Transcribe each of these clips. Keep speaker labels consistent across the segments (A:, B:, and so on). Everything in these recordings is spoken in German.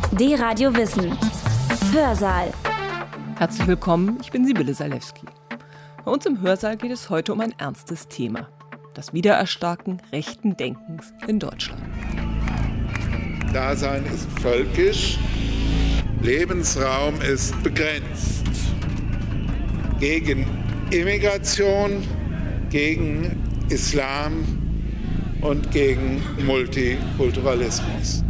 A: D-Radio Wissen. Hörsaal.
B: Herzlich willkommen, ich bin Sibylle Salewski. Bei uns im Hörsaal geht es heute um ein ernstes Thema. Das Wiedererstarken rechten Denkens in Deutschland.
C: Dasein ist völkisch, Lebensraum ist begrenzt. Gegen Immigration, gegen Islam und gegen Multikulturalismus.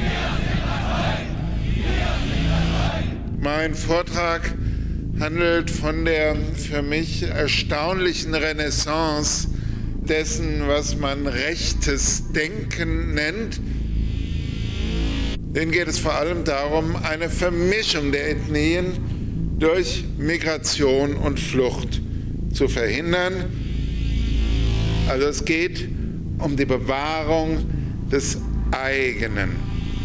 C: Mein Vortrag handelt von der für mich erstaunlichen Renaissance dessen, was man rechtes Denken nennt. Denen geht es vor allem darum, eine Vermischung der Ethnien durch Migration und Flucht zu verhindern. Also es geht um die Bewahrung des Eigenen.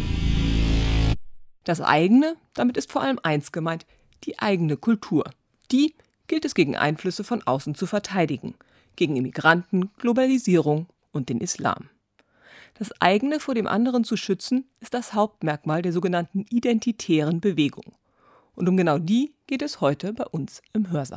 B: Das eigene, damit ist vor allem eins gemeint, die eigene Kultur. Die gilt es gegen Einflüsse von außen zu verteidigen, gegen Immigranten, Globalisierung und den Islam. Das eigene vor dem anderen zu schützen, ist das Hauptmerkmal der sogenannten identitären Bewegung. Und um genau die geht es heute bei uns im Hörsaal.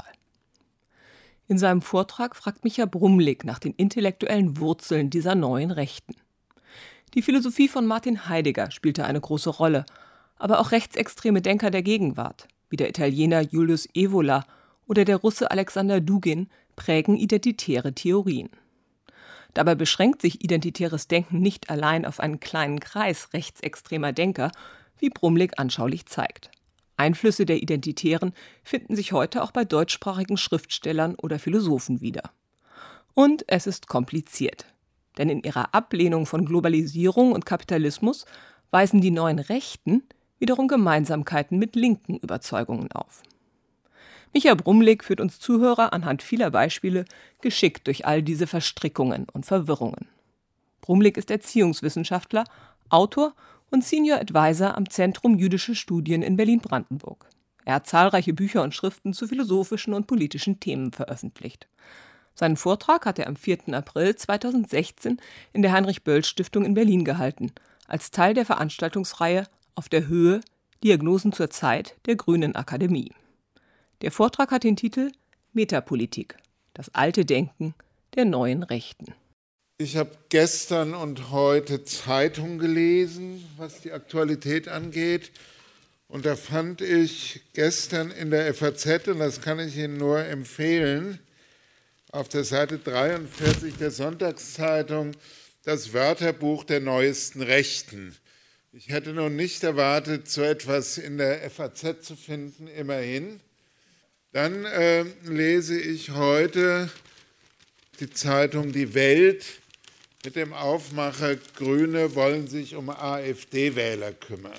B: In seinem Vortrag fragt Micha Brumlik nach den intellektuellen Wurzeln dieser neuen Rechten. Die Philosophie von Martin Heidegger spielte eine große Rolle, aber auch rechtsextreme Denker der Gegenwart, wie der Italiener Julius Evola oder der Russe Alexander Dugin, prägen identitäre Theorien. Dabei beschränkt sich identitäres Denken nicht allein auf einen kleinen Kreis rechtsextremer Denker, wie Brumlik anschaulich zeigt. Einflüsse der Identitären finden sich heute auch bei deutschsprachigen Schriftstellern oder Philosophen wieder. Und es ist kompliziert. Denn in ihrer Ablehnung von Globalisierung und Kapitalismus weisen die neuen Rechten wiederum Gemeinsamkeiten mit linken Überzeugungen auf. Micha Brumlik führt uns Zuhörer anhand vieler Beispiele geschickt durch all diese Verstrickungen und Verwirrungen. Brumlik ist Erziehungswissenschaftler, Autor und Senior Advisor am Zentrum Jüdische Studien in Berlin-Brandenburg. Er hat zahlreiche Bücher und Schriften zu philosophischen und politischen Themen veröffentlicht. Seinen Vortrag hat er am 4. April 2016 in der Heinrich-Böll-Stiftung in Berlin gehalten, als Teil der Veranstaltungsreihe Auf der Höhe – Diagnosen zur Zeit der Grünen Akademie. Der Vortrag hat den Titel Metapolitik – Das alte Denken der neuen Rechten.
C: Ich habe gestern und heute Zeitung gelesen, was die Aktualität angeht. Und da fand ich gestern in der FAZ, und das kann ich Ihnen nur empfehlen, auf der Seite 43 der Sonntagszeitung das Wörterbuch der neuesten Rechten. Ich hätte nun nicht erwartet, so etwas in der FAZ zu finden, immerhin. Dann lese ich heute die Zeitung Die Welt mit dem Aufmacher Grüne wollen sich um AfD-Wähler kümmern.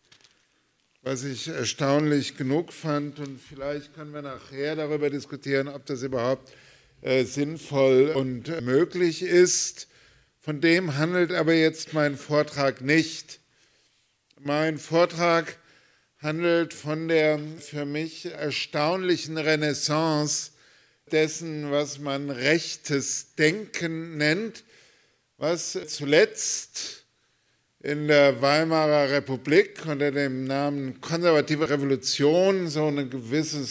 C: Was ich erstaunlich genug fand, und vielleicht können wir nachher darüber diskutieren, ob das überhaupt sinnvoll und möglich ist. Von dem handelt aber jetzt mein Vortrag nicht. Mein Vortrag handelt von der für mich erstaunlichen Renaissance dessen, was man rechtes Denken nennt, was zuletzt in der Weimarer Republik unter dem Namen konservative Revolution so eine gewisse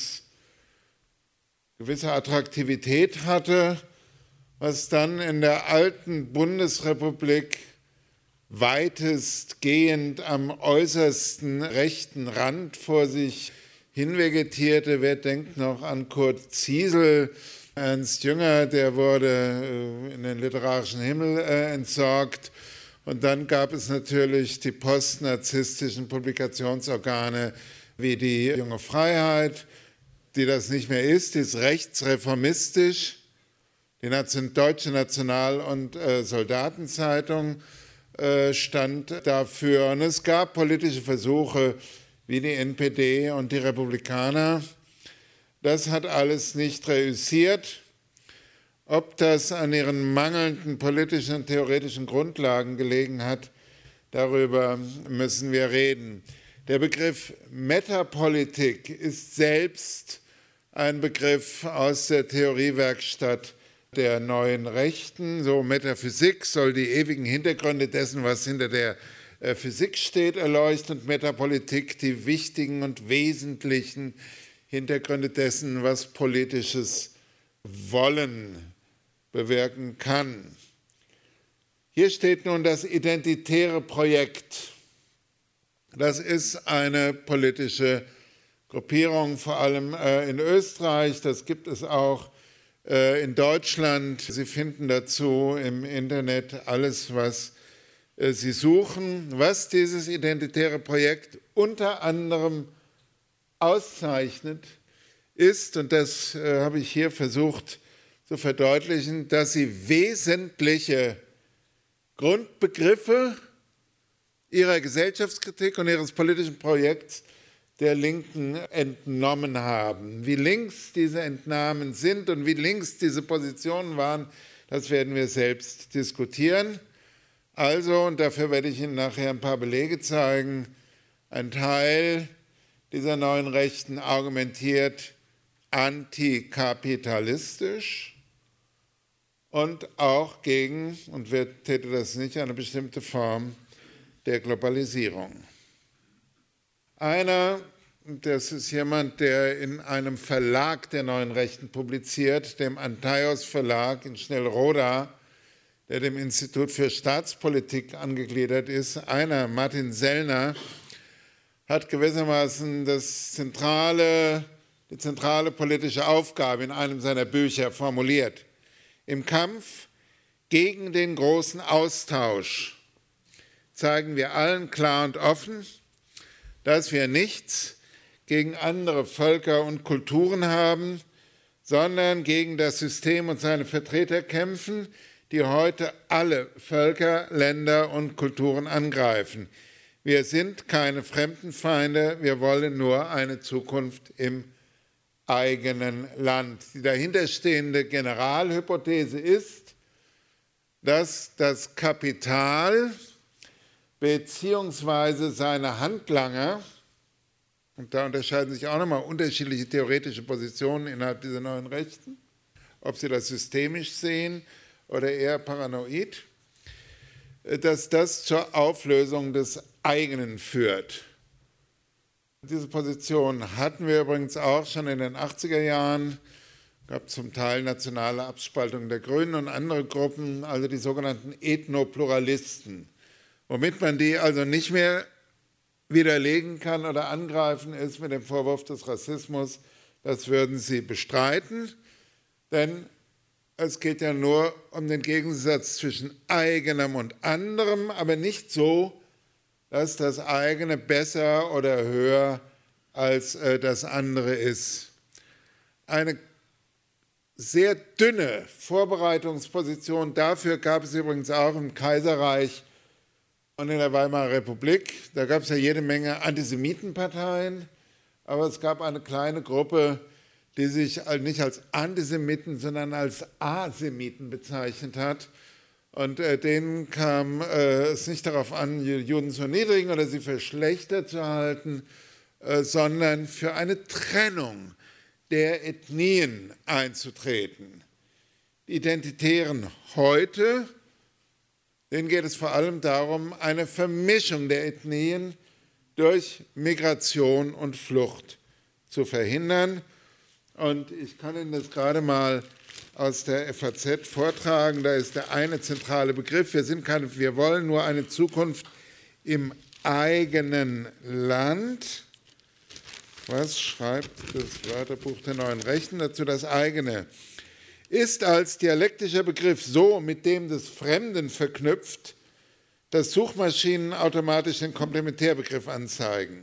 C: Attraktivität hatte, was dann in der alten Bundesrepublik weitestgehend am äußersten rechten Rand vor sich hinvegetierte. Wer denkt noch an Kurt Ziesel? Ernst Jünger, der wurde in den literarischen Himmel entsorgt. Und dann gab es natürlich die postnarzisstischen Publikationsorgane wie die Junge Freiheit, die das nicht mehr ist, die ist rechtsreformistisch, die Deutsche National- und Soldatenzeitung stand dafür. Und es gab politische Versuche wie die NPD und die Republikaner. Das hat alles nicht reüssiert. Ob das an ihren mangelnden politischen und theoretischen Grundlagen gelegen hat, darüber müssen wir reden. Der Begriff Metapolitik ist selbst ein Begriff aus der Theoriewerkstatt der neuen Rechten. So Metaphysik soll die ewigen Hintergründe dessen, was hinter der Physik steht, erleuchten und Metapolitik die wichtigen und wesentlichen Hintergründe dessen, was politisches Wollen bewirken kann. Hier steht nun das identitäre Projekt. Das ist eine politische Gruppierung, vor allem in Österreich. Das gibt es auch in Deutschland. Sie finden dazu im Internet alles, was Sie suchen. Was dieses identitäre Projekt unter anderem auszeichnet, ist, und das habe ich hier versucht zu verdeutlichen, dass sie wesentliche Grundbegriffe ihrer Gesellschaftskritik und ihres politischen Projekts der Linken entnommen haben. Wie links diese Entnahmen sind und wie links diese Positionen waren, das werden wir selbst diskutieren. Also, und dafür werde ich Ihnen nachher ein paar Belege zeigen, ein Teil dieser neuen Rechten argumentiert antikapitalistisch und auch gegen, und wer täte das nicht, eine bestimmte Form der Globalisierung. Einer, das ist jemand, der in einem Verlag der Neuen Rechten publiziert, dem Antaios Verlag in Schnellroda, der dem Institut für Staatspolitik angegliedert ist. Einer, Martin Sellner, hat gewissermaßen die zentrale politische Aufgabe in einem seiner Bücher formuliert. Im Kampf gegen den großen Austausch zeigen wir allen klar und offen, dass wir nichts gegen andere Völker und Kulturen haben, sondern gegen das System und seine Vertreter kämpfen, die heute alle Völker, Länder und Kulturen angreifen. Wir sind keine Fremdenfeinde, wir wollen nur eine Zukunft im eigenen Land. Die dahinterstehende Generalhypothese ist, dass das Kapital beziehungsweise seine Handlanger, und da unterscheiden sich auch nochmal unterschiedliche theoretische Positionen innerhalb dieser neuen Rechten, ob sie das systemisch sehen oder eher paranoid, dass das zur Auflösung des eigenen führt. Diese Position hatten wir übrigens auch schon in den 80er Jahren. Es gab zum Teil nationale Abspaltungen der Grünen und andere Gruppen, also die sogenannten Ethnopluralisten. Womit man die also nicht mehr widerlegen kann oder angreifen, ist mit dem Vorwurf des Rassismus. Das würden sie bestreiten, denn es geht ja nur um den Gegensatz zwischen eigenem und anderem, aber nicht so, dass das eigene besser oder höher als das andere ist. Eine sehr dünne Vorbereitungsposition dafür gab es übrigens auch im Kaiserreich und in der Weimarer Republik. Da gab es ja jede Menge Antisemitenparteien, aber es gab eine kleine Gruppe, die sich nicht als Antisemiten, sondern als Asemiten bezeichnet hat. Und denen kam es nicht darauf an, Juden zu erniedrigen oder sie für schlechter zu halten, sondern für eine Trennung der Ethnien einzutreten. Die Identitären heute, denen geht es vor allem darum, eine Vermischung der Ethnien durch Migration und Flucht zu verhindern. Und ich kann Ihnen das gerade mal aus der FAZ vortragen. Da ist der eine zentrale Begriff. Wir wollen nur eine Zukunft im eigenen Land. Was schreibt das Wörterbuch der Neuen Rechten dazu? Das eigene ist als dialektischer Begriff so mit dem des Fremden verknüpft, dass Suchmaschinen automatisch den Komplementärbegriff anzeigen.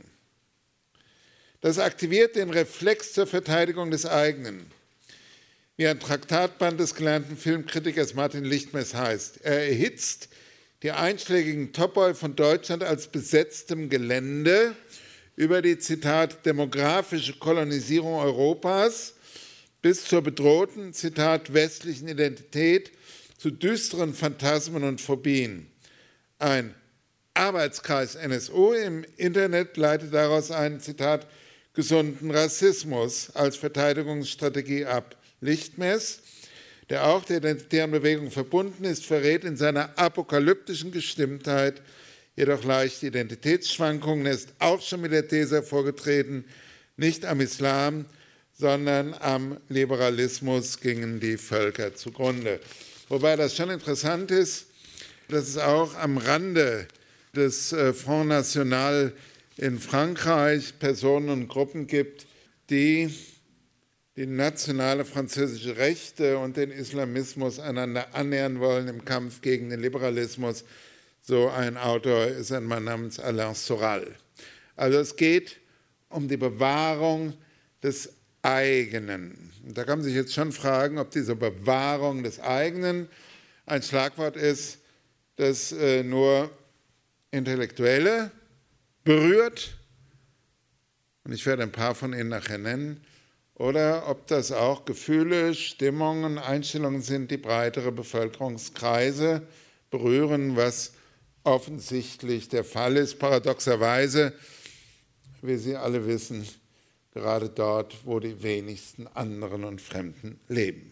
C: Das aktiviert den Reflex zur Verteidigung des eigenen. Wie ein Traktatband des gelernten Filmkritikers Martin Lichtmess heißt. Er erhitzt die einschlägigen Topoi von Deutschland als besetztem Gelände über die, Zitat, demografische Kolonisierung Europas bis zur bedrohten, Zitat, westlichen Identität zu düsteren Phantasmen und Phobien. Ein Arbeitskreis NSU im Internet leitet daraus einen, Zitat, gesunden Rassismus als Verteidigungsstrategie ab. Lichtmess, der auch der identitären Bewegung verbunden ist, verrät in seiner apokalyptischen Gestimmtheit jedoch leichte Identitätsschwankungen. Er ist auch schon mit der These hervorgetreten, nicht am Islam, sondern am Liberalismus gingen die Völker zugrunde. Wobei das schon interessant ist, dass es auch am Rande des Front National in Frankreich Personen und Gruppen gibt, die die nationale französische Rechte und den Islamismus einander annähern wollen im Kampf gegen den Liberalismus. So ein Autor ist ein Mann namens Alain Soral. Also es geht um die Bewahrung des Eigenen. Und da kann man sich jetzt schon fragen, ob diese Bewahrung des Eigenen ein Schlagwort ist, das nur Intellektuelle berührt, und ich werde ein paar von Ihnen nachher nennen, oder ob das auch Gefühle, Stimmungen, Einstellungen sind, die breitere Bevölkerungskreise berühren, was offensichtlich der Fall ist. Paradoxerweise, wie Sie alle wissen, gerade dort, wo die wenigsten anderen und Fremden leben.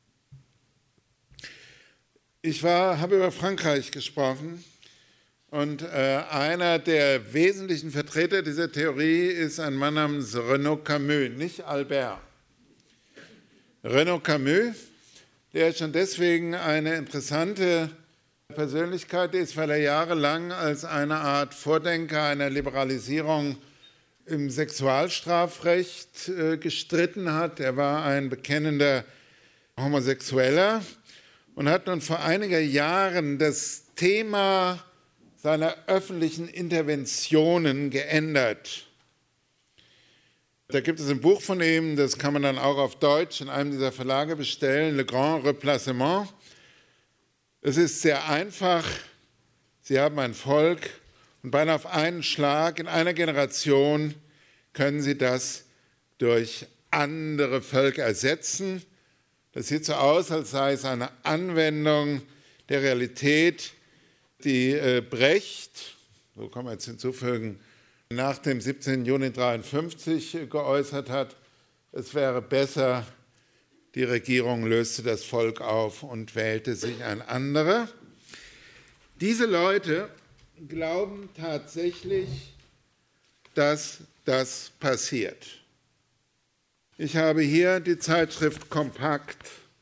C: Ich habe über Frankreich gesprochen. Und einer der wesentlichen Vertreter dieser Theorie ist ein Mann namens Renaud Camus, nicht Albert. Renaud Camus, der schon deswegen eine interessante Persönlichkeit ist, weil er jahrelang als eine Art Vordenker einer Liberalisierung im Sexualstrafrecht gestritten hat. Er war ein bekennender Homosexueller und hat nun vor einigen Jahren das Thema seiner öffentlichen Interventionen geändert. Da gibt es ein Buch von ihm, das kann man dann auch auf Deutsch in einem dieser Verlage bestellen, Le Grand Replacement. Es ist sehr einfach. Sie haben ein Volk und beinahe auf einen Schlag in einer Generation können Sie das durch andere Völker ersetzen. Das sieht so aus, als sei es eine Anwendung der Realität, die Brecht, so kann man jetzt hinzufügen, nach dem 17. Juni 1953 geäußert hat, es wäre besser, die Regierung löste das Volk auf und wählte sich ein anderer. Diese Leute glauben tatsächlich, dass das passiert. Ich habe hier die Zeitschrift Kompakt.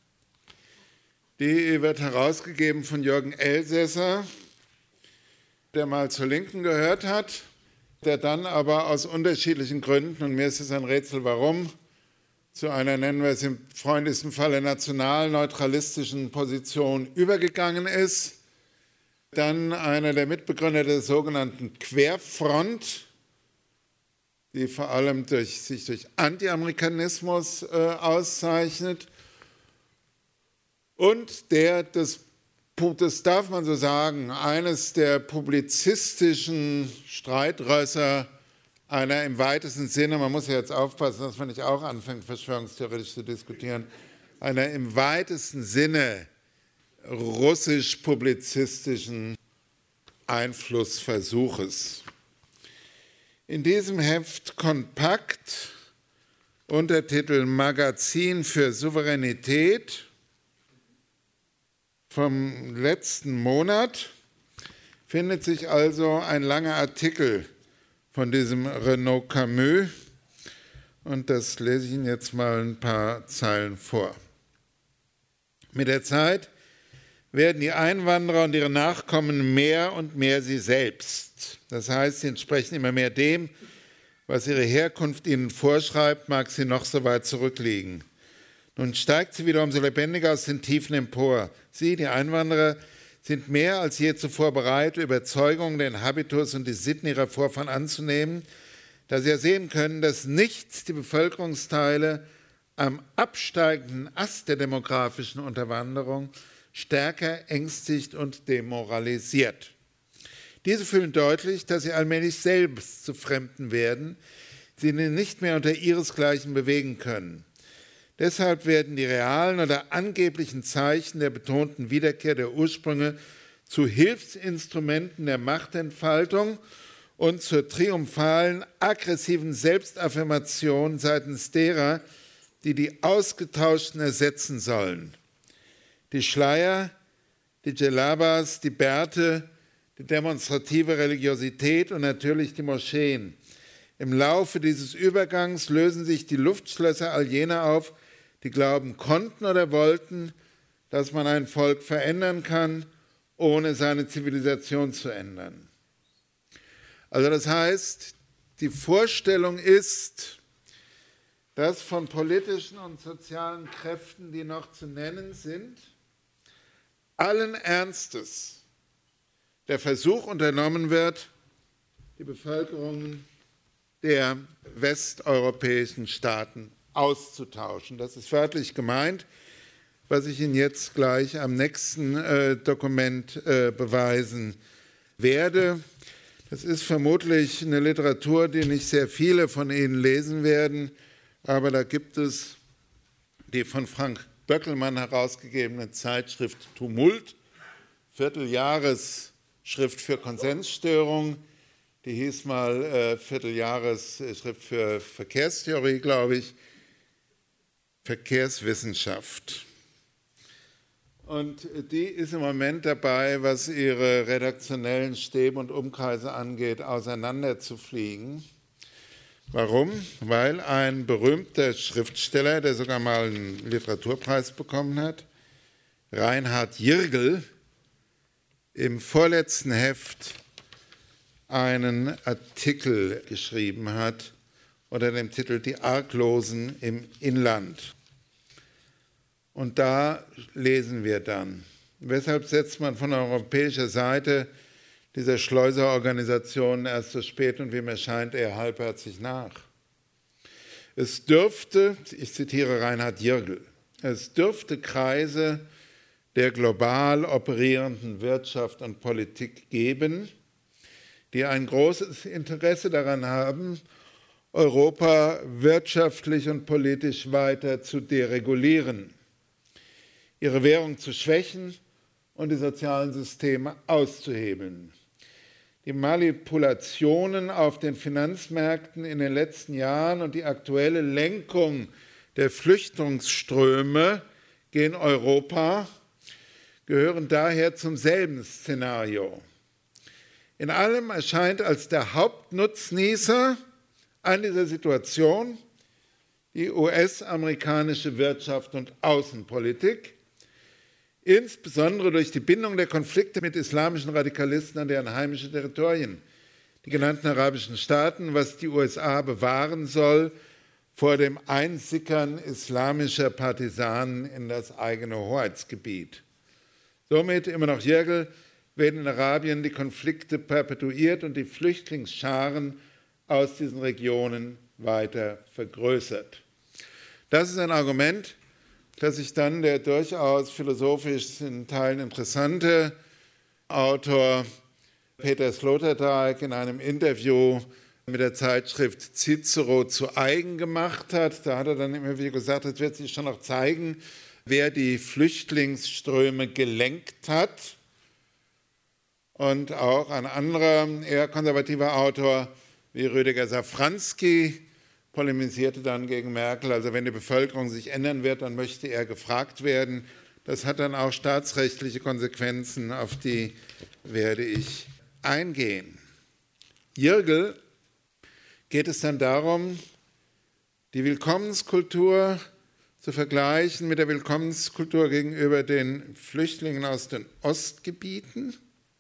C: Die wird herausgegeben von Jürgen Elsässer, der mal zur Linken gehört hat, der dann aber aus unterschiedlichen Gründen, und mir ist es ein Rätsel, warum, zu einer, nennen wir es im freundlichsten Falle, national-neutralistischen Position übergegangen ist. Dann einer der Mitbegründer der sogenannten Querfront, die vor allem sich durch Anti-Amerikanismus auszeichnet. Und der, das darf man so sagen, eines der publizistischen Streitrösser einer im weitesten Sinne, man muss ja jetzt aufpassen, dass man nicht auch anfängt, verschwörungstheoretisch zu diskutieren, einer im weitesten Sinne russisch-publizistischen Einflussversuches. In diesem Heft Kompakt, Untertitel Magazin für Souveränität, vom letzten Monat findet sich also ein langer Artikel von diesem Renaud Camus und das lese ich Ihnen jetzt mal ein paar Zeilen vor. Mit der Zeit werden die Einwanderer und ihre Nachkommen mehr und mehr sie selbst. Das heißt, sie entsprechen immer mehr dem, was ihre Herkunft ihnen vorschreibt, mag sie noch so weit zurückliegen. Nun steigt sie wieder umso lebendiger aus den Tiefen empor. Sie, die Einwanderer, sind mehr als je zuvor bereit, Überzeugungen, den Habitus und die Sitten ihrer Vorfahren anzunehmen, da sie ja sehen können, dass nichts die Bevölkerungsteile am absteigenden Ast der demografischen Unterwanderung stärker ängstigt und demoralisiert. Diese fühlen deutlich, dass sie allmählich selbst zu Fremden werden, sie nicht mehr unter ihresgleichen bewegen können. Deshalb werden die realen oder angeblichen Zeichen der betonten Wiederkehr der Ursprünge zu Hilfsinstrumenten der Machtentfaltung und zur triumphalen, aggressiven Selbstaffirmation seitens derer, die die Ausgetauschten ersetzen sollen. Die Schleier, die Djellabas, die Bärte, die demonstrative Religiosität und natürlich die Moscheen. Im Laufe dieses Übergangs lösen sich die Luftschlösser all jener auf, die glauben konnten oder wollten, dass man ein Volk verändern kann, ohne seine Zivilisation zu ändern. Also das heißt, die Vorstellung ist, dass von politischen und sozialen Kräften, die noch zu nennen sind, allen Ernstes der Versuch unternommen wird, die Bevölkerung der westeuropäischen Staaten auszutauschen. Das ist wörtlich gemeint, was ich Ihnen jetzt gleich am nächsten Dokument beweisen werde. Das ist vermutlich eine Literatur, die nicht sehr viele von Ihnen lesen werden, aber da gibt es die von Frank Böckelmann herausgegebene Zeitschrift Tumult, Vierteljahresschrift für Konsensstörung. Die hieß mal Vierteljahresschrift für Verkehrstheorie, glaube ich, Verkehrswissenschaft. Und die ist im Moment dabei, was ihre redaktionellen Stäbe und Umkreise angeht, auseinanderzufliegen. Warum? Weil ein berühmter Schriftsteller, der sogar mal einen Literaturpreis bekommen hat, Reinhard Jirgel, im vorletzten Heft einen Artikel geschrieben hat unter dem Titel Die Arglosen im Inland. Und da lesen wir dann, weshalb setzt man von europäischer Seite dieser Schleuserorganisationen erst so spät und wie mir scheint eher halbherzig nach? Es dürfte, ich zitiere Reinhard Jirgel, es dürfte Kreise der global operierenden Wirtschaft und Politik geben, die ein großes Interesse daran haben, Europa wirtschaftlich und politisch weiter zu deregulieren, ihre Währung zu schwächen und die sozialen Systeme auszuhebeln. Die Manipulationen auf den Finanzmärkten in den letzten Jahren und die aktuelle Lenkung der Flüchtlingsströme gen Europa gehören daher zum selben Szenario. In allem erscheint als der Hauptnutznießer an dieser Situation die US-amerikanische Wirtschaft und Außenpolitik, insbesondere durch die Bindung der Konflikte mit islamischen Radikalisten an deren heimische Territorien, die genannten arabischen Staaten, was die USA bewahren soll vor dem Einsickern islamischer Partisanen in das eigene Hoheitsgebiet. Somit, immer noch Jirgel, werden in Arabien die Konflikte perpetuiert und die Flüchtlingsscharen aus diesen Regionen weiter vergrößert. Das ist ein Argument, das sich dann der durchaus philosophisch in Teilen interessante Autor Peter Sloterdijk in einem Interview mit der Zeitschrift Cicero zu eigen gemacht hat. Da hat er dann immer wieder gesagt, es wird sich schon noch zeigen, wer die Flüchtlingsströme gelenkt hat. Und auch ein anderer, eher konservativer Autor wie Rüdiger Safranski polemisierte dann gegen Merkel. Also wenn die Bevölkerung sich ändern wird, dann möchte er gefragt werden. Das hat dann auch staatsrechtliche Konsequenzen, auf die werde ich eingehen. Jirgel geht es dann darum, die Willkommenskultur zu vergleichen mit der Willkommenskultur gegenüber den Flüchtlingen aus den Ostgebieten.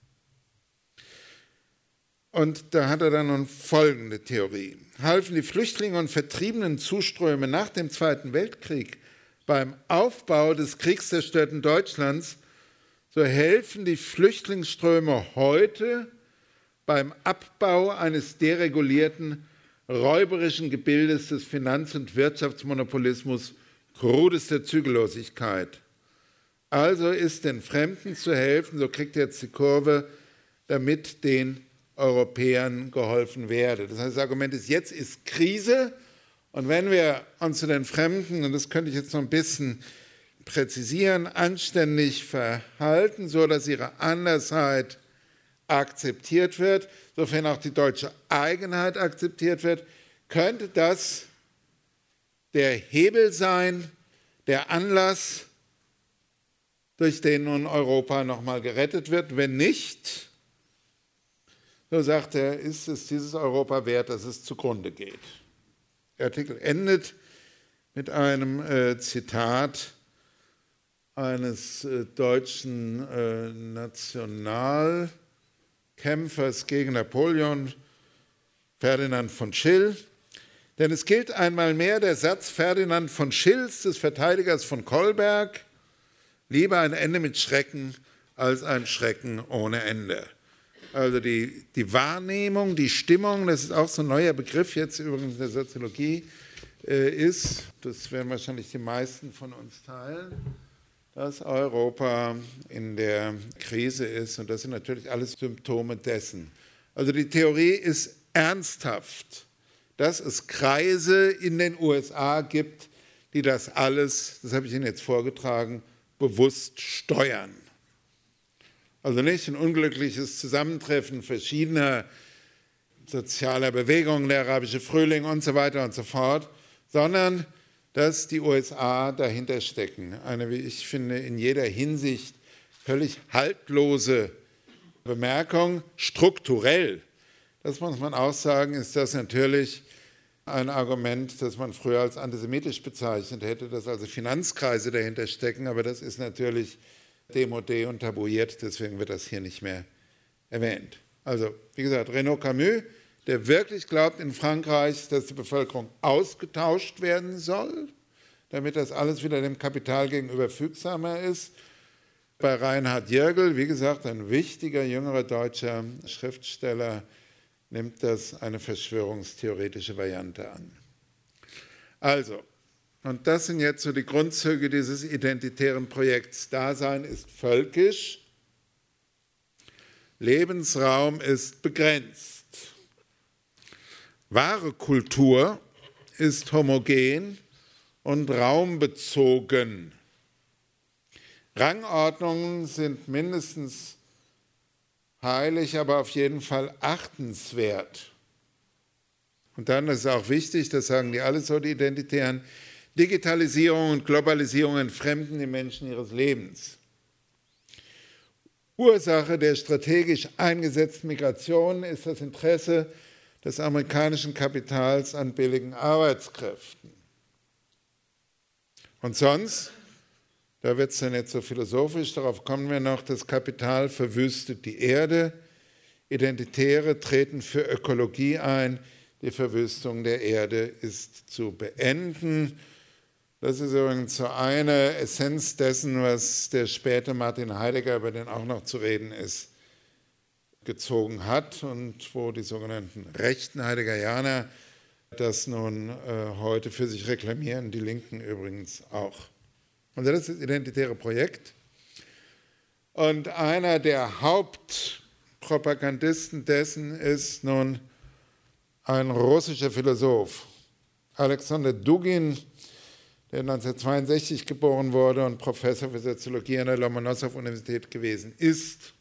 C: Und da hat er dann nun folgende Theorie. Halfen die Flüchtlinge und vertriebenen Zuströme nach dem Zweiten Weltkrieg beim Aufbau des kriegszerstörten Deutschlands, so helfen die Flüchtlingsströme heute beim Abbau eines deregulierten, räuberischen Gebildes des Finanz- und Wirtschaftsmonopolismus krudester Zügellosigkeit. Also ist den Fremden zu helfen, so kriegt jetzt die Kurve, damit den Europäern geholfen werde. Das heißt, das Argument ist, jetzt ist Krise und wenn wir uns zu den Fremden, und das könnte ich jetzt noch ein bisschen präzisieren, anständig verhalten, so dass ihre Andersheit akzeptiert wird, sofern auch die deutsche Eigenheit akzeptiert wird, könnte das der Hebel sein, der Anlass, durch den nun Europa nochmal gerettet wird. Wenn nicht, so sagt er, ist es dieses Europa wert, dass es zugrunde geht. Der Artikel endet mit einem Zitat eines deutschen Nationalkämpfers gegen Napoleon, Ferdinand von Schill. Denn es gilt einmal mehr der Satz Ferdinand von Schills, des Verteidigers von Kolberg, lieber ein Ende mit Schrecken als ein Schrecken ohne Ende. Also die Wahrnehmung, die Stimmung, das ist auch so ein neuer Begriff jetzt übrigens in der Soziologie, ist, das werden wahrscheinlich die meisten von uns teilen, dass Europa in der Krise ist und das sind natürlich alles Symptome dessen. Also die Theorie ist ernsthaft, dass es Kreise in den USA gibt, die das alles, das habe ich Ihnen jetzt vorgetragen, bewusst steuern. Also nicht ein unglückliches Zusammentreffen verschiedener sozialer Bewegungen, der arabische Frühling und so weiter und so fort, sondern dass die USA dahinter stecken. Eine, wie ich finde, in jeder Hinsicht völlig haltlose Bemerkung. Strukturell, das muss man auch sagen, ist das natürlich ein Argument, das man früher als antisemitisch bezeichnet hätte, dass also Finanzkreise dahinter stecken, aber das ist natürlich démodé und tabuiert, deswegen wird das hier nicht mehr erwähnt. Also, wie gesagt, Renaud Camus, der wirklich glaubt in Frankreich, dass die Bevölkerung ausgetauscht werden soll, damit das alles wieder dem Kapital gegenüber fügsamer ist. Bei Reinhard Jirgel, wie gesagt, ein wichtiger jüngerer deutscher Schriftsteller, nimmt das eine verschwörungstheoretische Variante an. Also, und das sind jetzt so die Grundzüge dieses identitären Projekts. Dasein ist völkisch, Lebensraum ist begrenzt. Wahre Kultur ist homogen und raumbezogen. Rangordnungen sind mindestens heilig, aber auf jeden Fall achtenswert. Und dann ist es auch wichtig, das sagen die alle so, die Identitären, Digitalisierung und Globalisierung entfremden die Menschen ihres Lebens. Ursache der strategisch eingesetzten Migration ist das Interesse des amerikanischen Kapitals an billigen Arbeitskräften. Und sonst, da wird es dann jetzt so philosophisch, darauf kommen wir noch, das Kapital verwüstet die Erde, Identitäre treten für Ökologie ein, die Verwüstung der Erde ist zu beenden. Das ist übrigens so eine Essenz dessen, was der späte Martin Heidegger, über den auch noch zu reden ist, gezogen hat und wo die sogenannten rechten Heideggerianer das nun heute für sich reklamieren, die Linken übrigens auch. Also das ist das identitäre Projekt. Und einer der Hauptpropagandisten dessen ist nun ein russischer Philosoph, Alexander Dugin, der 1962 geboren wurde und Professor für Soziologie an der Lomonossow-Universität gewesen ist.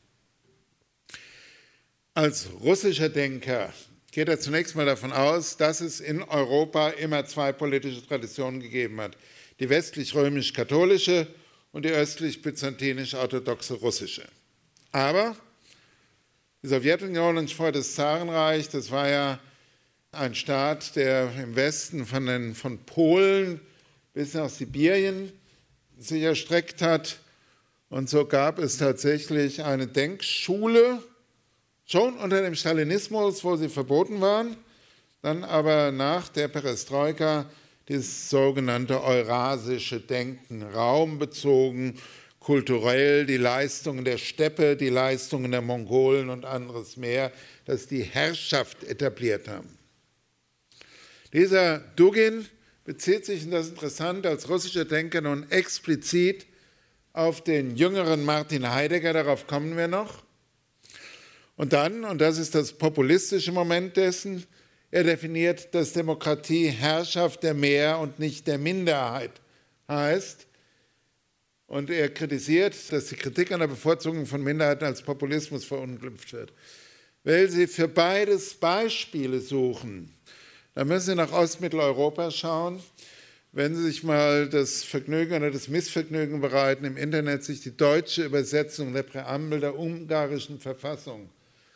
C: Als russischer Denker geht er zunächst mal davon aus, dass es in Europa immer zwei politische Traditionen gegeben hat. Die westlich-römisch-katholische und die östlich-byzantinisch-orthodoxe russische. Aber die Sowjetunion und vorher das Zarenreich, das war ja ein Staat, der im Westen von Polen bis nach Sibirien sich erstreckt hat. Und so gab es tatsächlich eine Denkschule, schon unter dem Stalinismus, wo sie verboten waren, dann aber nach der Perestroika das sogenannte eurasische Denken, raumbezogen, kulturell, die Leistungen der Steppe, die Leistungen der Mongolen und anderes mehr, dass die Herrschaft etabliert haben. Dieser Dugin bezieht sich, und das ist interessant, als russischer Denker nun explizit auf den jüngeren Martin Heidegger, darauf kommen wir noch. Und dann, und das ist das populistische Moment dessen, er definiert, dass Demokratie Herrschaft der Mehr- und nicht der Minderheit heißt. Und er kritisiert, dass die Kritik an der Bevorzugung von Minderheiten als Populismus verunglimpft wird. Weil Sie für beides Beispiele suchen, dann müssen Sie nach Ostmitteleuropa schauen. Wenn Sie sich mal das Vergnügen oder das Missvergnügen bereiten, im Internet sich die deutsche Übersetzung der Präambel der ungarischen Verfassung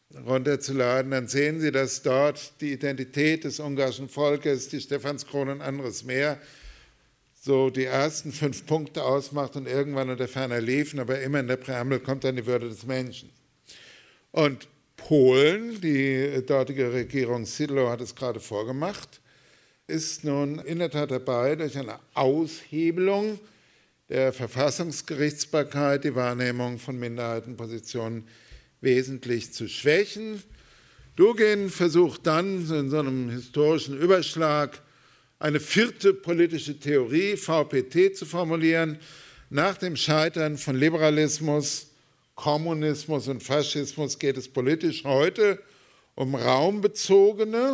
C: runterzuladen, dann sehen Sie, dass dort die Identität des ungarischen Volkes, die Stephanskrone und anderes mehr, so die ersten 5 Punkte ausmacht und irgendwann unter ferner liefen, aber immer in der Präambel kommt dann die Würde des Menschen. Und Polen, die dortige Regierung Szydło hat es gerade vorgemacht, ist nun in der Tat dabei, durch eine Aushebelung der Verfassungsgerichtsbarkeit die Wahrnehmung von Minderheitenpositionen wesentlich zu schwächen. Dugin versucht dann in so einem historischen Überschlag eine 4. politische Theorie, VPT, zu formulieren. Nach dem Scheitern von Liberalismus, Kommunismus und Faschismus geht es politisch heute um raumbezogene,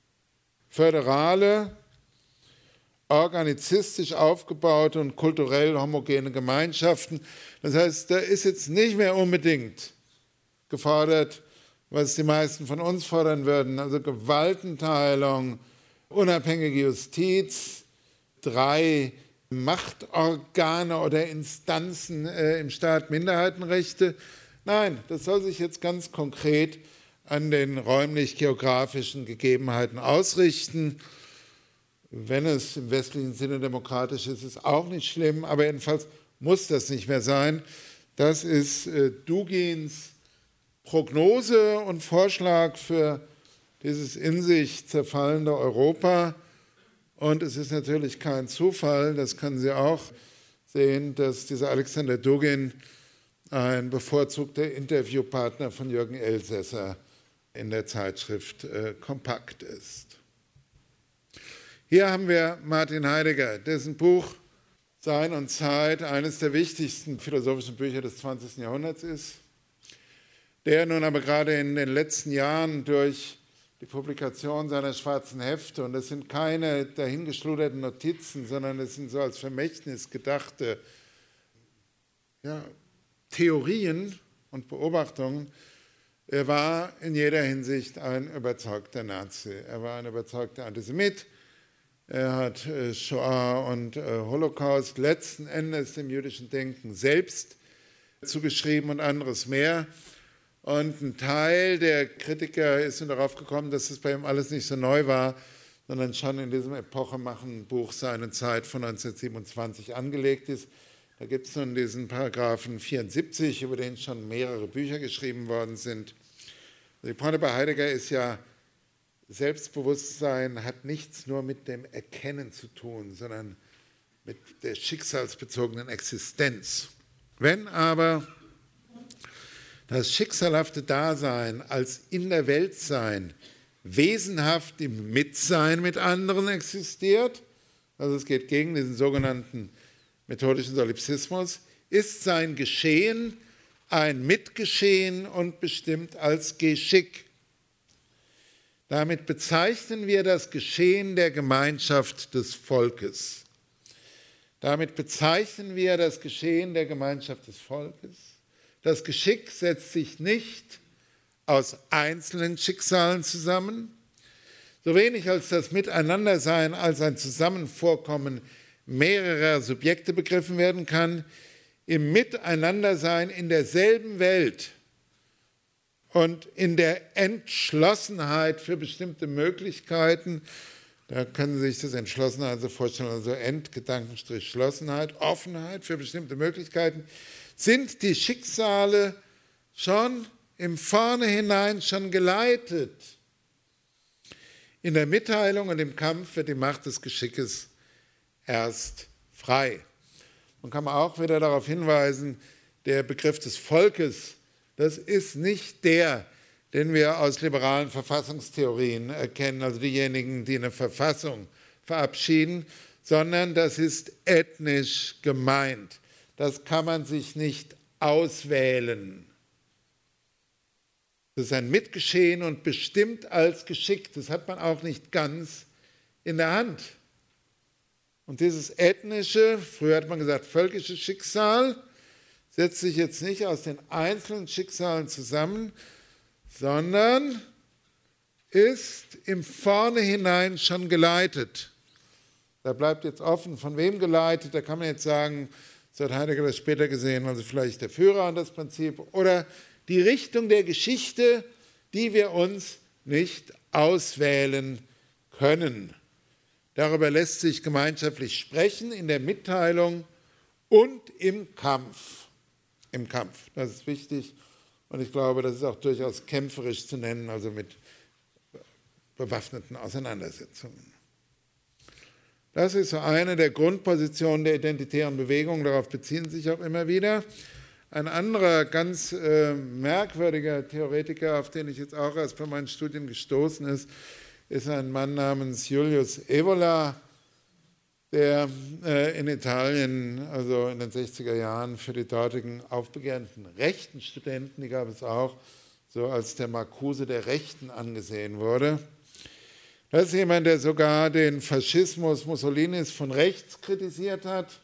C: föderale, organizistisch aufgebaute und kulturell homogene Gemeinschaften. Das heißt, da ist jetzt nicht mehr unbedingt gefordert, was die meisten von uns fordern würden, also Gewaltenteilung, unabhängige Justiz, 3 Machtorgane oder Instanzen im Staat, Minderheitenrechte. Nein, das soll sich jetzt ganz konkret an den räumlich-geografischen Gegebenheiten ausrichten. Wenn es im westlichen Sinne demokratisch ist, ist es auch nicht schlimm, aber jedenfalls muss das nicht mehr sein. Das ist Dugins Prognose und Vorschlag für dieses in sich zerfallende Europa. Und es ist natürlich kein Zufall, das können Sie auch sehen, dass dieser Alexander Dugin ein bevorzugter Interviewpartner von Jürgen Elsässer in der Zeitschrift Kompakt ist. Hier haben wir Martin Heidegger, dessen Buch Sein und Zeit eines der wichtigsten philosophischen Bücher des 20. Jahrhunderts ist, der nun aber gerade in den letzten Jahren durch die Publikation seiner schwarzen Hefte, und das sind keine dahingeschluderten Notizen, sondern es sind so als Vermächtnis gedachte Theorien und Beobachtungen. Er war in jeder Hinsicht ein überzeugter Nazi. Er war ein überzeugter Antisemit. Er hat Shoah und Holocaust letzten Endes dem jüdischen Denken selbst zugeschrieben und anderes mehr. Und ein Teil der Kritiker ist nun darauf gekommen, dass es bei ihm alles nicht so neu war, sondern schon in diesem epochemachenden Seine Zeit von 1927 angelegt ist. Da gibt es nun diesen Paragraphen 74, über den schon mehrere Bücher geschrieben worden sind. Die Pointe bei Heidegger ist ja, Selbstbewusstsein hat nichts nur mit dem Erkennen zu tun, sondern mit der schicksalsbezogenen Existenz. Wenn aber das schicksalhafte Dasein als in der Welt sein wesenhaft im Mitsein mit anderen existiert, also es geht gegen diesen sogenannten methodischen Solipsismus, ist sein Geschehen ein Mitgeschehen und bestimmt als Geschick. Damit bezeichnen wir das Geschehen der Gemeinschaft des Volkes. Damit bezeichnen wir das Geschehen der Gemeinschaft des Volkes. Das Geschick setzt sich nicht aus einzelnen Schicksalen zusammen, so wenig als das Miteinandersein als ein Zusammenvorkommen mehrerer Subjekte begriffen werden kann. Im Miteinandersein in derselben Welt und in der Entschlossenheit für bestimmte Möglichkeiten, da können Sie sich das Entschlossenheit so vorstellen, also Endgedankenstrich Schlossenheit, Offenheit für bestimmte Möglichkeiten, sind die Schicksale schon im Vornherein schon geleitet. In der Mitteilung und im Kampf wird die Macht des Geschickes erst frei. Man kann auch wieder darauf hinweisen, der Begriff des Volkes, das ist nicht der, den wir aus liberalen Verfassungstheorien erkennen, also diejenigen, die eine Verfassung verabschieden, sondern das ist ethnisch gemeint. Das kann man sich nicht auswählen. Das ist ein Mitgeschehen und bestimmt als Geschick. Das hat man auch nicht ganz in der Hand. Und dieses ethnische, früher hat man gesagt völkische Schicksal, setzt sich jetzt nicht aus den einzelnen Schicksalen zusammen, sondern ist im Vornherein schon geleitet. Da bleibt jetzt offen, von wem geleitet, da kann man jetzt sagen, so hat Heidegger das später gesehen, also vielleicht der Führer an das Prinzip oder die Richtung der Geschichte die wir uns nicht auswählen können. Darüber lässt sich gemeinschaftlich sprechen in der Mitteilung und im Kampf. Im Kampf, das ist wichtig. Und ich glaube, das ist auch durchaus kämpferisch zu nennen, also mit bewaffneten Auseinandersetzungen. Das ist so eine der Grundpositionen der identitären Bewegung, darauf beziehen sich auch immer wieder. Ein anderer ganz merkwürdiger Theoretiker, auf den ich jetzt auch erst bei meinen Studien gestoßen ist ein Mann namens Julius Evola, der in Italien, also in den 60er Jahren, für die dortigen aufbegehrten rechten Studenten, die gab es auch, so als der Marcuse der Rechten angesehen wurde. Das ist jemand, der sogar den Faschismus Mussolinis von rechts kritisiert hat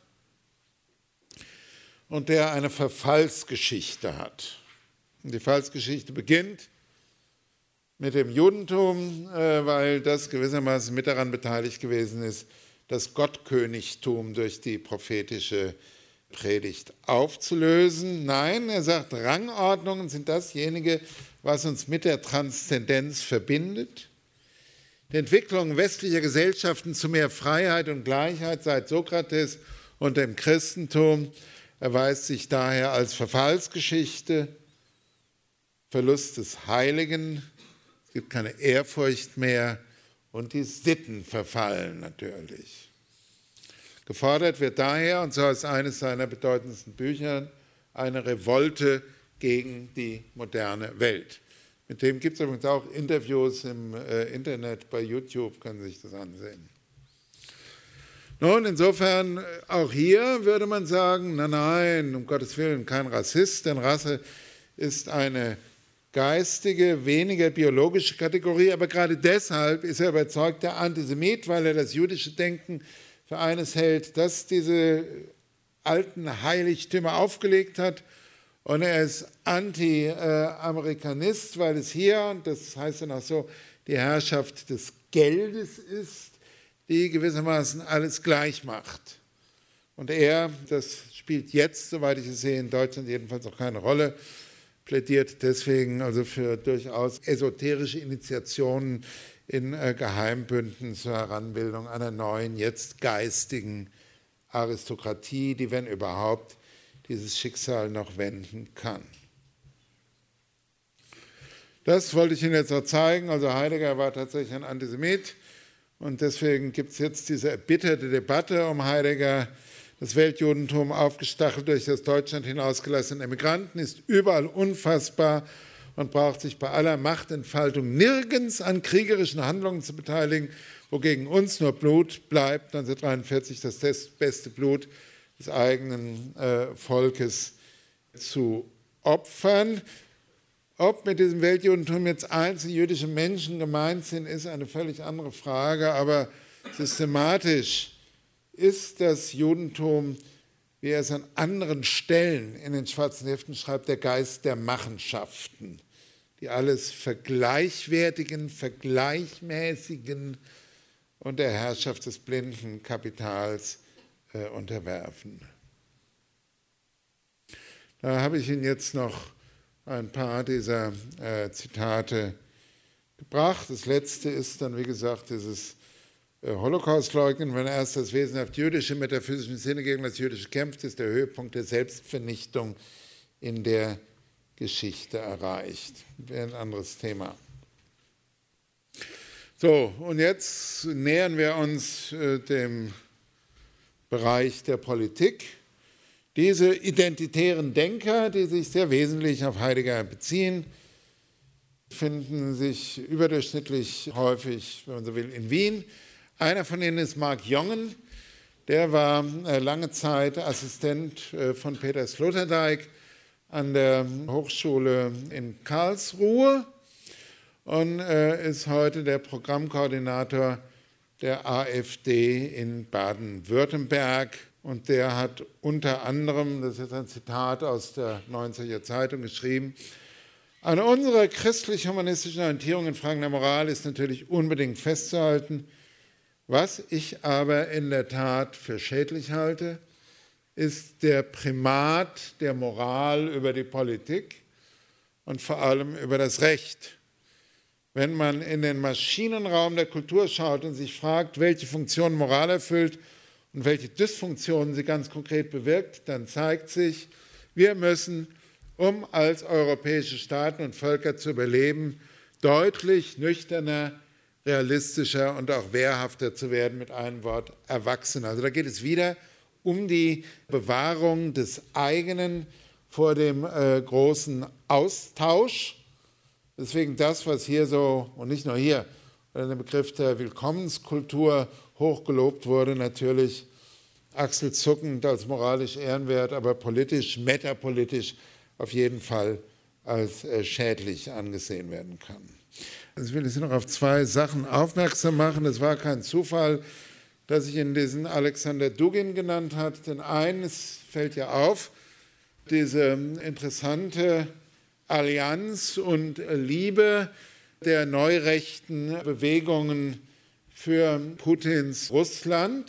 C: und der eine Verfallsgeschichte hat. Und die Verfallsgeschichte beginnt mit dem Judentum, weil das gewissermaßen mit daran beteiligt gewesen ist, das Gottkönigtum durch die prophetische Predigt aufzulösen. Nein, er sagt, Rangordnungen sind dasjenige, was uns mit der Transzendenz verbindet. Die Entwicklung westlicher Gesellschaften zu mehr Freiheit und Gleichheit seit Sokrates und dem Christentum erweist sich daher als Verfallsgeschichte, Verlust des Heiligen, es gibt keine Ehrfurcht mehr und die Sitten verfallen natürlich. Gefordert wird daher, und so ist eines seiner bedeutendsten Bücher, eine Revolte gegen die moderne Welt. Mit dem gibt es übrigens auch Interviews im Internet, bei YouTube, können Sie sich das ansehen. Nun, insofern, auch hier würde man sagen, nein, um Gottes Willen, kein Rassist, denn Rasse ist eine geistige, weniger biologische Kategorie, aber gerade deshalb ist er überzeugter Antisemit, weil er das jüdische Denken für eines hält, das diese alten Heiligtümer aufgelegt hat. Und er ist Anti-Amerikanist, weil es hier, und das heißt dann auch so, die Herrschaft des Geldes ist, die gewissermaßen alles gleich macht. Und er, das spielt jetzt, soweit ich es sehe, in Deutschland jedenfalls auch keine Rolle, plädiert deswegen also für durchaus esoterische Initiationen in Geheimbünden zur Heranbildung einer neuen, jetzt geistigen Aristokratie, die, wenn überhaupt, dieses Schicksal noch wenden kann. Das wollte ich Ihnen jetzt auch zeigen. Also Heidegger war tatsächlich ein Antisemit und deswegen gibt es jetzt diese erbitterte Debatte um Heidegger. Das Weltjudentum, aufgestachelt durch das Deutschland hinausgelassene Emigranten, ist überall unfassbar und braucht sich bei aller Machtentfaltung nirgends an kriegerischen Handlungen zu beteiligen, wogegen uns nur Blut bleibt, 1943 das beste Blut des eigenen Volkes zu opfern. Ob mit diesem Weltjudentum jetzt einzelne jüdische Menschen gemeint sind, ist eine völlig andere Frage, aber systematisch ist das Judentum, wie er es an anderen Stellen in den schwarzen Heften schreibt, der Geist der Machenschaften, die alles vergleichwertigen, vergleichmäßigen und der Herrschaft des blinden Kapitals unterwerfen. Da habe ich Ihnen jetzt noch ein paar dieser Zitate gebracht. Das letzte ist dann, wie gesagt, dieses Holocaust-Leugnen, wenn erst das wesenhaft jüdische metaphysischen Sinne gegen das Jüdische kämpft, ist der Höhepunkt der Selbstvernichtung in der Geschichte erreicht. Wäre ein anderes Thema. So, und jetzt nähern wir uns dem Bereich der Politik. Diese identitären Denker, die sich sehr wesentlich auf Heidegger beziehen, finden sich überdurchschnittlich häufig, wenn man so will, in Wien. Einer von ihnen ist Mark Jongen, der war lange Zeit Assistent von Peter Sloterdijk an der Hochschule in Karlsruhe und ist heute der Programmkoordinator der AfD in Baden-Württemberg. Und der hat unter anderem, das ist jetzt ein Zitat aus der Neuen Zürcher Zeitung, geschrieben: An unserer christlich-humanistischen Orientierung in Fragen der Moral ist natürlich unbedingt festzuhalten. Was ich aber in der Tat für schädlich halte, ist der Primat der Moral über die Politik und vor allem über das Recht. Wenn man in den Maschinenraum der Kultur schaut und sich fragt, welche Funktion Moral erfüllt und welche Dysfunktionen sie ganz konkret bewirkt, dann zeigt sich, wir müssen, um als europäische Staaten und Völker zu überleben, deutlich nüchterner, realistischer und auch wehrhafter zu werden, mit einem Wort erwachsen. Also da geht es wieder um die Bewahrung des eigenen vor dem großen Austausch. Deswegen das, was hier so, und nicht nur hier, der Begriff der Willkommenskultur hochgelobt wurde, natürlich achselzuckend als moralisch ehrenwert, aber politisch, metapolitisch auf jeden Fall als schädlich angesehen werden kann. Jetzt will ich Sie noch auf zwei Sachen aufmerksam machen. Es war kein Zufall, dass ich Ihnen diesen Alexander Dugin genannt habe. Denn eines fällt ja auf, diese interessante Allianz und Liebe der neurechten Bewegungen für Putins Russland.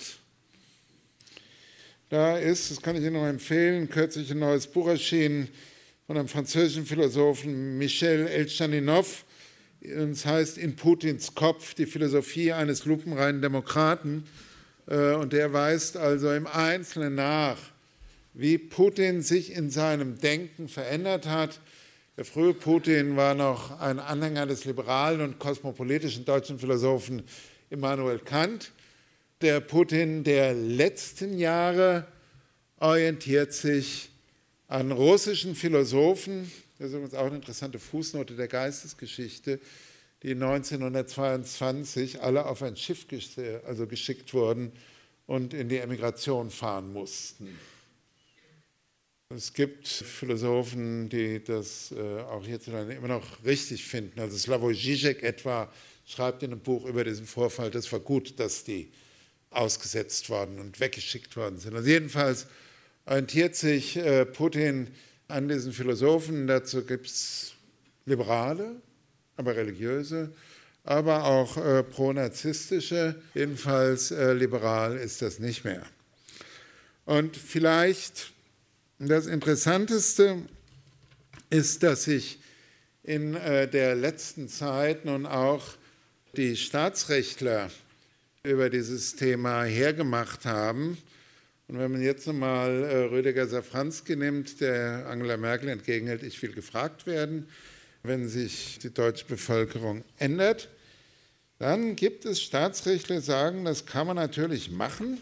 C: Da ist, das kann ich Ihnen noch empfehlen, kürzlich ein neues Buch erschienen von einem französischen Philosophen Michel Elchaninov. Es heißt In Putins Kopf, die Philosophie eines lupenreinen Demokraten. Und der weist also im Einzelnen nach, wie Putin sich in seinem Denken verändert hat. Der frühe Putin war noch ein Anhänger des liberalen und kosmopolitischen deutschen Philosophen Immanuel Kant. Der Putin der letzten Jahre orientiert sich an russischen Philosophen. Das ist übrigens auch eine interessante Fußnote der Geistesgeschichte, die 1922 alle auf ein Schiff geschickt wurden und in die Emigration fahren mussten. Es gibt Philosophen, die das auch hierzulande immer noch richtig finden. Also Slavoj Žižek etwa schreibt in einem Buch über diesen Vorfall, das war gut, dass die ausgesetzt worden und weggeschickt worden sind. Also jedenfalls orientiert sich Putin an diesen Philosophen. Dazu gibt es Liberale, aber religiöse, aber auch pro-narzisstische. Jedenfalls liberal ist das nicht mehr. Und vielleicht das Interessanteste ist, dass sich in der letzten Zeit nun auch die Staatsrechtler über dieses Thema hergemacht haben. Und wenn man jetzt nochmal Rüdiger Safranski nimmt, der Angela Merkel entgegenhält, ich will gefragt werden, wenn sich die deutsche Bevölkerung ändert, dann gibt es Staatsrechtler, die sagen, das kann man natürlich machen,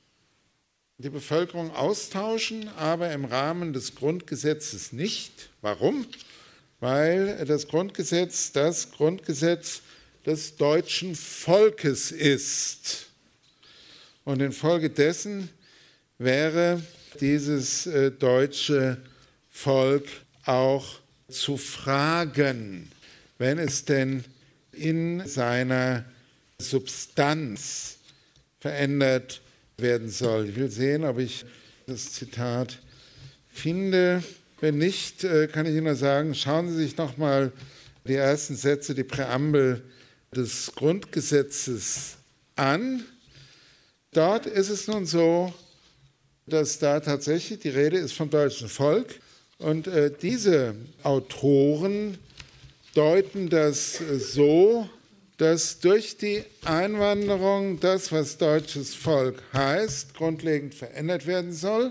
C: die Bevölkerung austauschen, aber im Rahmen des Grundgesetzes nicht. Warum? Weil das Grundgesetz des deutschen Volkes ist. Und infolgedessen wäre dieses deutsche Volk auch zu fragen, wenn es denn in seiner Substanz verändert werden soll. Ich will sehen, ob ich das Zitat finde. Wenn nicht, kann ich Ihnen nur sagen, schauen Sie sich nochmal die ersten Sätze, die Präambel des Grundgesetzes an. Dort ist es nun so, dass da tatsächlich die Rede ist vom deutschen Volk. Und diese Autoren deuten das so, dass durch die Einwanderung das, was deutsches Volk heißt, grundlegend verändert werden soll,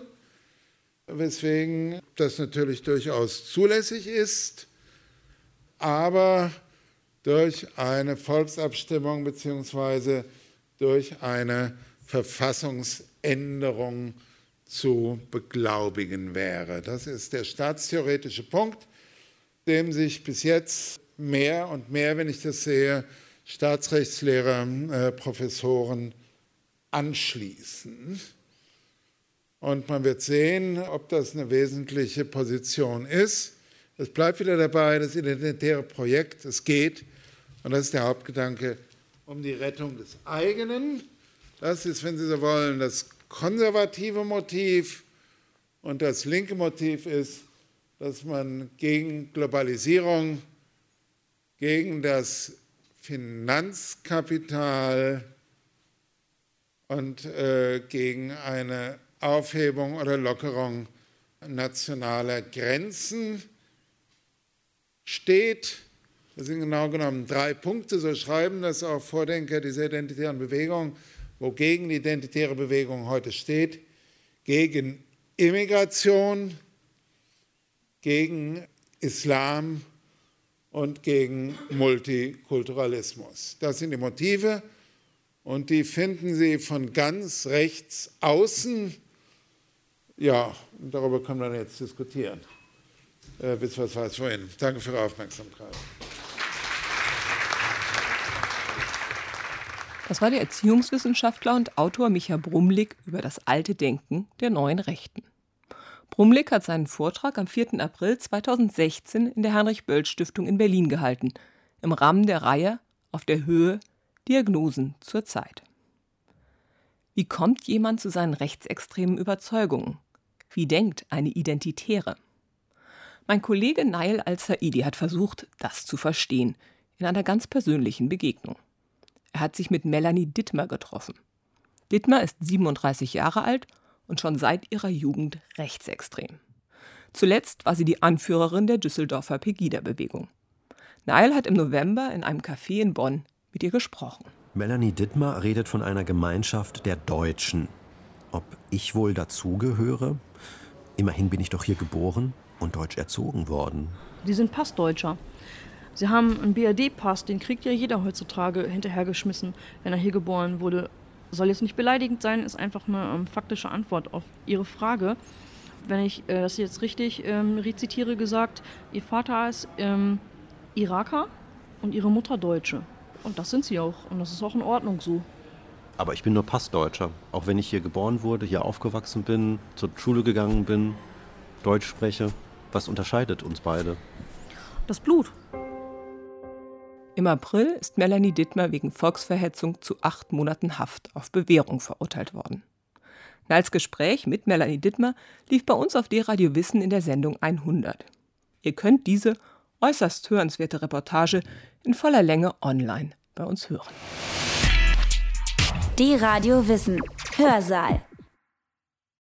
C: weswegen das natürlich durchaus zulässig ist, aber durch eine Volksabstimmung bzw. durch eine Verfassungsänderung zu beglaubigen wäre. Das ist der staatstheoretische Punkt, dem sich bis jetzt mehr und mehr, wenn ich das sehe, Staatsrechtslehrer, Professoren anschließen. Und man wird sehen, ob das eine wesentliche Position ist. Es bleibt wieder dabei, das identitäre Projekt, es geht, und das ist der Hauptgedanke, um die Rettung des eigenen. Das ist, wenn Sie so wollen, das konservative Motiv, und das linke Motiv ist, dass man gegen Globalisierung, gegen das Finanzkapital und gegen eine Aufhebung oder Lockerung nationaler Grenzen steht Das sind genau genommen 3 Punkte, so schreiben das auch Vordenker dieser identitären Bewegung, wogegen die identitäre Bewegung heute steht: gegen Immigration, gegen Islam und gegen Multikulturalismus. Das sind die Motive und die finden Sie von ganz rechts außen. Ja, darüber können wir jetzt diskutieren. Bis was war es vorhin. Danke für Ihre Aufmerksamkeit.
B: Das war der Erziehungswissenschaftler und Autor Micha Brumlik über das alte Denken der neuen Rechten. Brumlik hat seinen Vortrag am 4. April 2016 in der Heinrich-Böll-Stiftung in Berlin gehalten, im Rahmen der Reihe Auf der Höhe – Diagnosen zur Zeit. Wie kommt jemand zu seinen rechtsextremen Überzeugungen? Wie denkt eine Identitäre? Mein Kollege Nail Al-Saidi hat versucht, das zu verstehen, in einer ganz persönlichen Begegnung. Er hat sich mit Melanie Dittmer getroffen. Dittmer ist 37 Jahre alt und schon seit ihrer Jugend rechtsextrem. Zuletzt war sie die Anführerin der Düsseldorfer Pegida-Bewegung. Nail hat im November in einem Café in Bonn mit ihr gesprochen.
D: Melanie Dittmer redet von einer Gemeinschaft der Deutschen. Ob ich wohl dazugehöre? Immerhin bin ich doch hier geboren und deutsch erzogen worden.
E: Sie sind Passdeutscher. Sie haben einen BRD-Pass, den kriegt ja jeder heutzutage hinterhergeschmissen, wenn er hier geboren wurde. Soll jetzt nicht beleidigend sein, ist einfach eine faktische Antwort auf Ihre Frage. Wenn ich das jetzt richtig rezitiere, gesagt, Ihr Vater ist Iraker und Ihre Mutter Deutsche. Und das sind Sie auch. Und das ist auch in Ordnung so.
D: Aber ich bin nur Passdeutscher. Auch wenn ich hier geboren wurde, hier aufgewachsen bin, zur Schule gegangen bin, Deutsch spreche. Was unterscheidet uns beide?
E: Das Blut.
B: Im April ist Melanie Dittmer wegen Volksverhetzung zu 8 Monaten Haft auf Bewährung verurteilt worden. Nails Gespräch mit Melanie Dittmer lief bei uns auf D-Radio Wissen in der Sendung 100. Ihr könnt diese äußerst hörenswerte Reportage in voller Länge online bei uns hören.
A: D-Radio Wissen. Hörsaal.